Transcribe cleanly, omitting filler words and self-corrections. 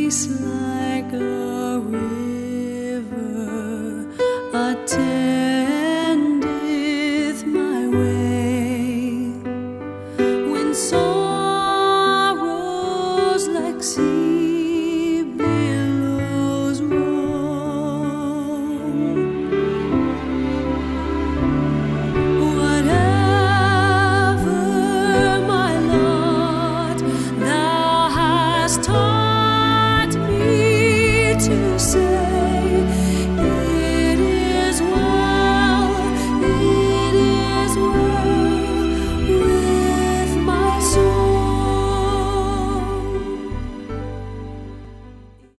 peace like a river attendeth my way. When sorrows like sea